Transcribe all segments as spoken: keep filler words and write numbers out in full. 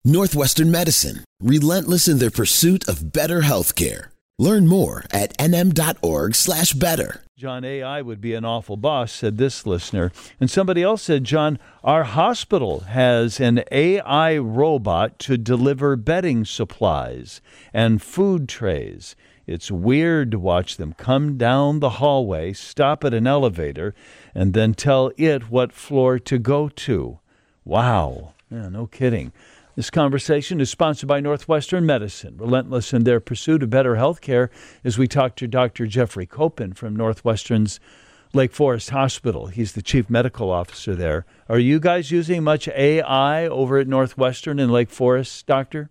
Northwestern Medicine, relentless in their pursuit of better healthcare. Learn more at nm.org slash better. John, A I would be an awful boss, said this listener. And somebody else said, John, our hospital has an A I robot to deliver bedding supplies and food trays. It's weird to watch them come down the hallway, stop at an elevator, and then tell it what floor to go to. Wow. Yeah, no kidding. This conversation is sponsored by Northwestern Medicine, relentless in their pursuit of better health care, as we talk to Doctor Jeffrey Copen from Northwestern's Lake Forest Hospital. He's the chief medical officer there. Are you guys using much A I over at Northwestern in Lake Forest, Doctor?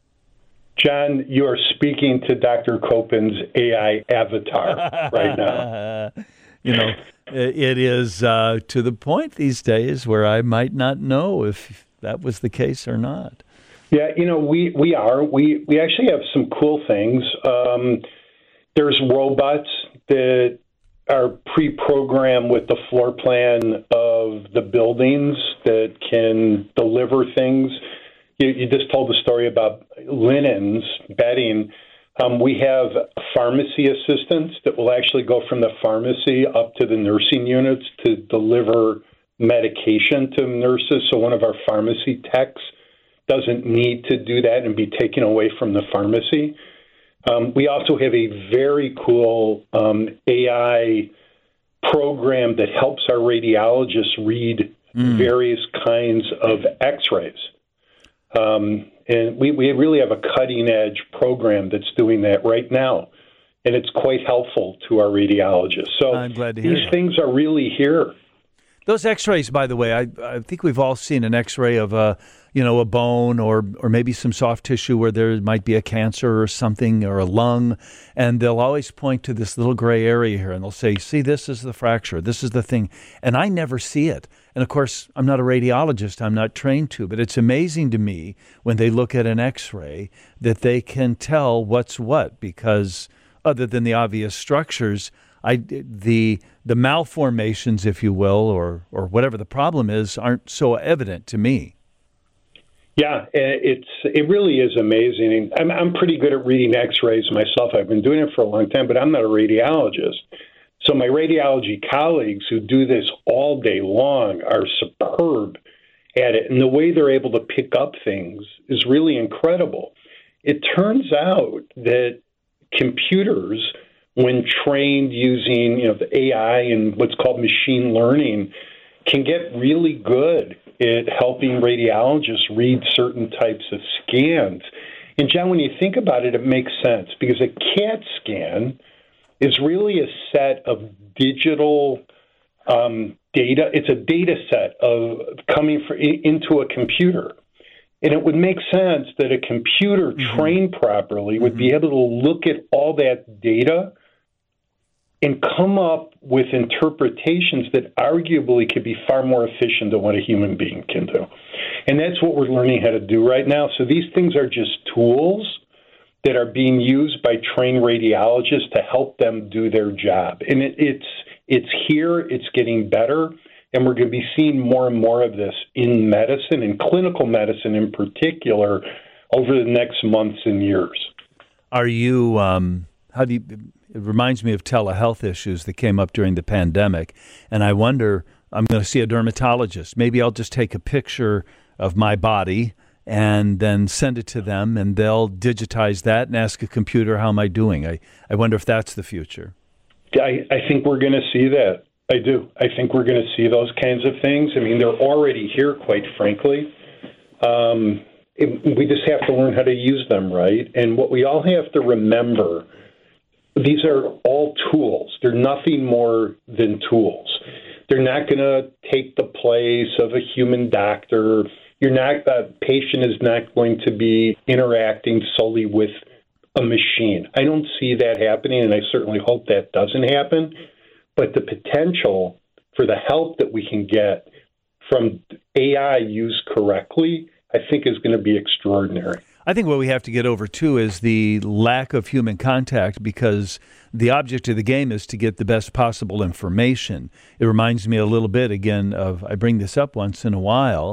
John, you are speaking to Doctor Copen's A I avatar right now. You know, it is uh, to the point these days where I might not know if that was the case or not. Yeah, you know, we, we are. We, we actually have some cool things. Um, there's robots that are pre-programmed with the floor plan of the buildings that can deliver things. You, you just told the story about linens, bedding. Um, we have pharmacy assistants that will actually go from the pharmacy up to the nursing units to deliver medication to nurses. So one of our pharmacy techs doesn't need to do that and be taken away from the pharmacy. Um, we also have a very cool um, A I program that helps our radiologists read mm. various kinds of x-rays. Um, and we, we really have a cutting-edge program that's doing that right now, and it's quite helpful to our radiologists. So I'm glad to hear these that. things are really here. Those x-rays, by the way, I, I think we've all seen an x-ray of a, you know, a bone or or maybe some soft tissue where there might be a cancer or something or a lung, and they'll always point to this little gray area here, and they'll say, see, this is the fracture, this is the thing, and I never see it. And, of course, I'm not a radiologist, I'm not trained to, but it's amazing to me when they look at an x-ray that they can tell what's what, because other than the obvious structures, I, the the malformations, if you will, or or whatever the problem is, aren't so evident to me. Yeah, it's it really is amazing. I'm I'm pretty good at reading X-rays myself. I've been doing it for a long time, but I'm not a radiologist. So my radiology colleagues who do this all day long are superb at it, and the way they're able to pick up things is really incredible. It turns out that computers, when trained using, you know, the A I and what's called machine learning, can get really good at helping radiologists read certain types of scans. And, John, when you think about it, it makes sense, because a CAT scan is really a set of digital um, data. It's a data set of coming for, into a computer. And it would make sense that a computer mm-hmm. trained properly would mm-hmm. be able to look at all that data and come up with interpretations that arguably could be far more efficient than what a human being can do. And that's what we're learning how to do right now. So these things are just tools that are being used by trained radiologists to help them do their job. And it, it's it's here, it's getting better, and we're going to be seeing more and more of this in medicine, in clinical medicine in particular, over the next months and years. Are you, um, how do you, it reminds me of telehealth issues that came up during the pandemic, and I wonder, I'm going to see a dermatologist. Maybe I'll just take a picture of my body and then send it to them, and they'll digitize that and ask a computer, how am I doing? I, I wonder if that's the future. I, I think we're going to see that. I do. I think we're going to see those kinds of things. I mean, they're already here, quite frankly. Um, it, we just have to learn how to use them right. And what we all have to remember, these are all tools. They're nothing more than tools. They're not going to take the place of a human doctor. You're not, the patient is not going to be interacting solely with a machine. I don't see that happening, and I certainly hope that doesn't happen. But the potential for the help that we can get from A I used correctly, I think is going to be extraordinary. I think what we have to get over, too, is the lack of human contact, because the object of the game is to get the best possible information. It reminds me a little bit, again, of, I bring this up once in a while,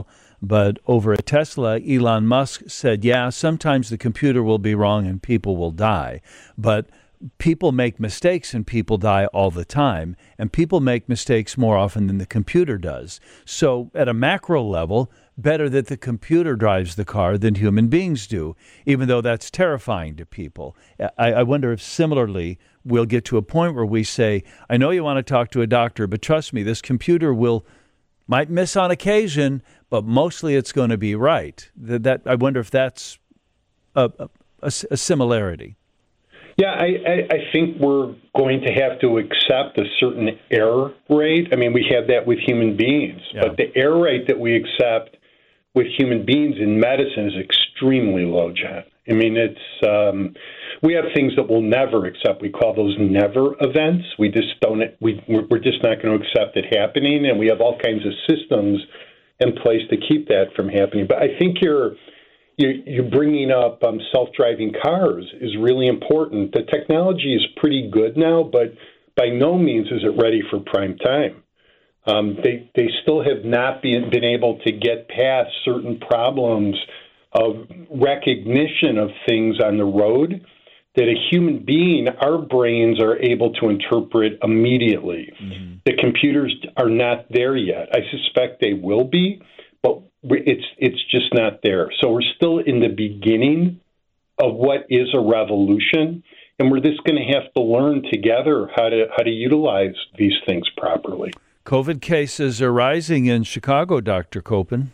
But over at Tesla, Elon Musk said, yeah, sometimes the computer will be wrong and people will die. But people make mistakes and people die all the time. And people make mistakes more often than the computer does. So at a macro level, better that the computer drives the car than human beings do, even though that's terrifying to people. I, I wonder if similarly we'll get to a point where we say, I know you want to talk to a doctor, but trust me, this computer will might miss on occasion, but mostly it's going to be right. That, that I wonder if that's a, a, a similarity. Yeah, I, I, I think we're going to have to accept a certain error rate. I mean, we have that with human beings, yeah. But the error rate that we accept with human beings in medicine is extremely low, John. I mean, it's um, we have things that we'll never accept. We call those never events. We just don't. We we're just not going to accept it happening, and we have all kinds of systems in place to keep that from happening. But I think you're you're, you're bringing up um, self-driving cars is really important. The technology is pretty good now, but by no means is it ready for prime time. Um, they they still have not been been able to get past certain problems of recognition of things on the road that a human being, our brains are able to interpret immediately. Mm-hmm. The computers are not there yet. I suspect they will be, but it's it's just not there. So we're still in the beginning of what is a revolution, and we're just going to have to learn together how to how to utilize these things properly. COVID cases are rising in Chicago, Doctor Copen.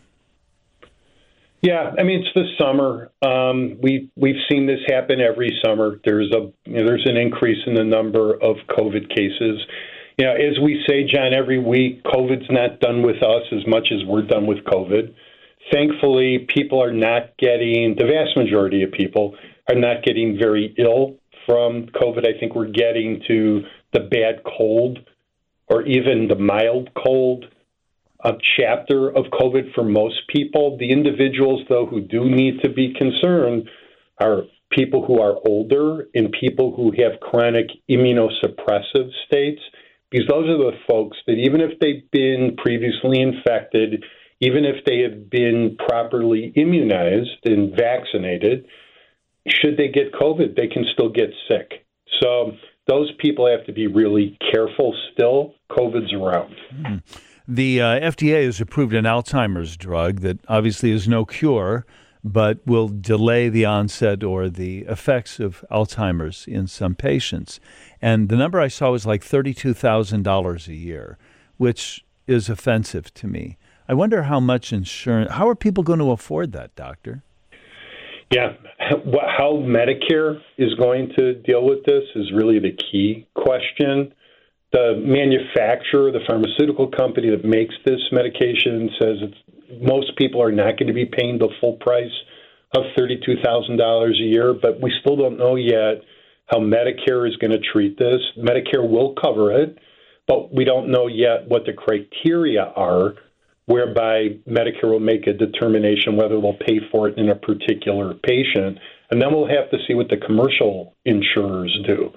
Yeah, I mean, it's the summer. Um, we we've seen this happen every summer. There's a you know, there's an increase in the number of COVID cases. You know, as we say, John, every week, COVID's not done with us as much as we're done with COVID. Thankfully, people are not getting, the vast majority of people are not getting very ill from COVID. I think we're getting to the bad cold or even the mild cold a chapter of COVID for most people. The individuals, though, who do need to be concerned are people who are older and people who have chronic immunosuppressive states, because those are the folks that even if they've been previously infected, even if they have been properly immunized and vaccinated, should they get COVID, they can still get sick. So those people have to be really careful still. COVID's around. Mm-hmm. The uh, F D A has approved an Alzheimer's drug that obviously is no cure, but will delay the onset or the effects of Alzheimer's in some patients. And the number I saw was like thirty-two thousand dollars a year, which is offensive to me. I wonder how much insurance, how are people going to afford that, Doctor? Yeah, how Medicare is going to deal with this is really the key question. The manufacturer, the pharmaceutical company that makes this medication says it's, most people are not going to be paying the full price of thirty-two thousand dollars a year, but we still don't know yet how Medicare is going to treat this. Medicare will cover it, but we don't know yet what the criteria are whereby Medicare will make a determination whether they'll pay for it in a particular patient, and then we'll have to see what the commercial insurers do.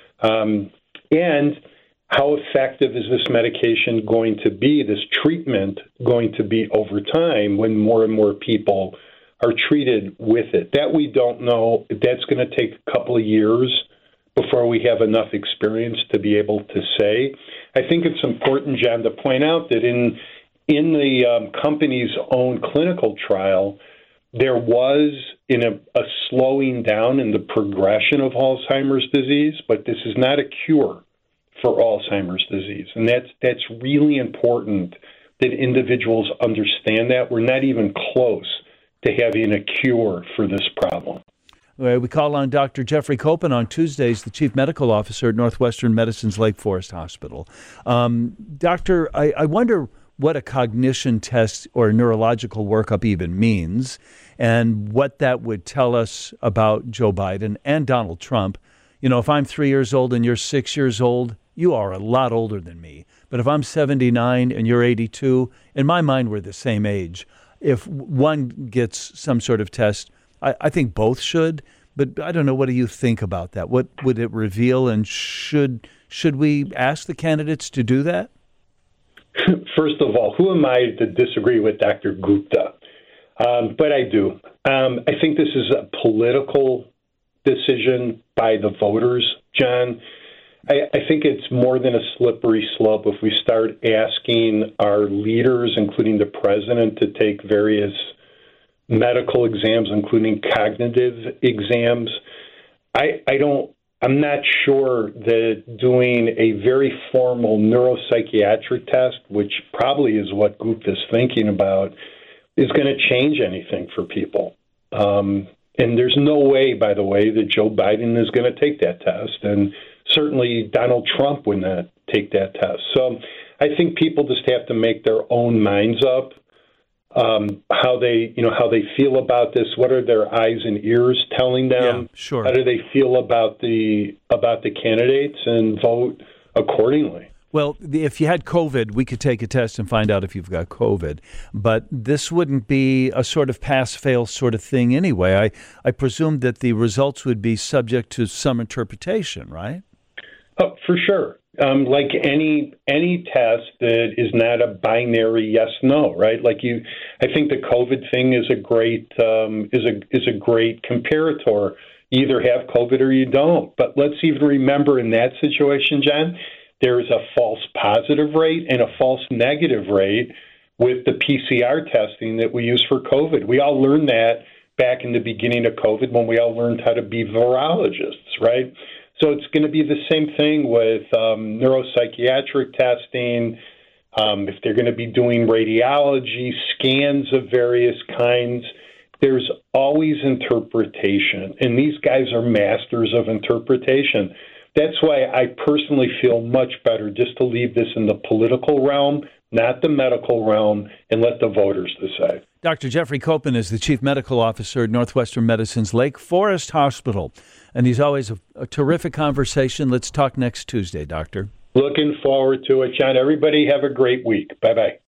Um, and how effective is this medication going to be, this treatment going to be over time when more and more people are treated with it? That we don't know. That's going to take a couple of years before we have enough experience to be able to say. I think it's important, John, to point out that in in the um, company's own clinical trial, there was in a, a slowing down in the progression of Alzheimer's disease, but this is not a cure for Alzheimer's disease. And that's that's really important that individuals understand that. We're not even close to having a cure for this problem. We call on Doctor Jeffrey Copen on Tuesdays, the Chief Medical Officer at Northwestern Medicine's Lake Forest Hospital. Um, doctor, I, I wonder what a cognition test or neurological workup even means and what that would tell us about Joe Biden and Donald Trump. You know, if I'm three years old and you're six years old, you are a lot older than me. But if I'm seventy-nine and you're eighty-two, in my mind, we're the same age. If one gets some sort of test, I, I think both should. But I don't know. What do you think about that? What would it reveal? And should should we ask the candidates to do that? First of all, who am I to disagree with Doctor Gupta? Um, but I do. Um, I think this is a political decision by the voters, John. I, I think it's more than a slippery slope if we start asking our leaders, including the president, to take various medical exams, including cognitive exams. I, I don't, I'm not sure that doing a very formal neuropsychiatric test, which probably is what Goop is thinking about, is going to change anything for people. Um, and there's no way, by the way, that Joe Biden is going to take that test. And certainly Donald Trump would not take that test. So I think people just have to make their own minds up, um, how they, you know, how they feel about this. What are their eyes and ears telling them? Yeah, sure. How do they feel about the about the candidates, and vote accordingly? Well, if you had COVID, we could take a test and find out if you've got COVID. But this wouldn't be a sort of pass-fail sort of thing anyway. I, I presume that the results would be subject to some interpretation, right? Oh, for sure. Um, like any any test that is not a binary yes/no, right? Like you, I think the COVID thing is a great um, is a is a great comparator. You either have COVID or you don't. But let's even remember in that situation, John, there is a false positive rate and a false negative rate with the P C R testing that we use for COVID. We all learned that back in the beginning of COVID when we all learned how to be virologists, right? So it's going to be the same thing with um, neuropsychiatric testing. Um, if they're going to be doing radiology, scans of various kinds, there's always interpretation. And these guys are masters of interpretation. That's why I personally feel much better just to leave this in the political realm, not the medical realm, and let the voters decide. Doctor Jeffrey Koppen is the Chief Medical Officer at Northwestern Medicine's Lake Forest Hospital, and he's always a, a terrific conversation. Let's talk next Tuesday, Doctor. Looking forward to it, John. Everybody have a great week. Bye-bye.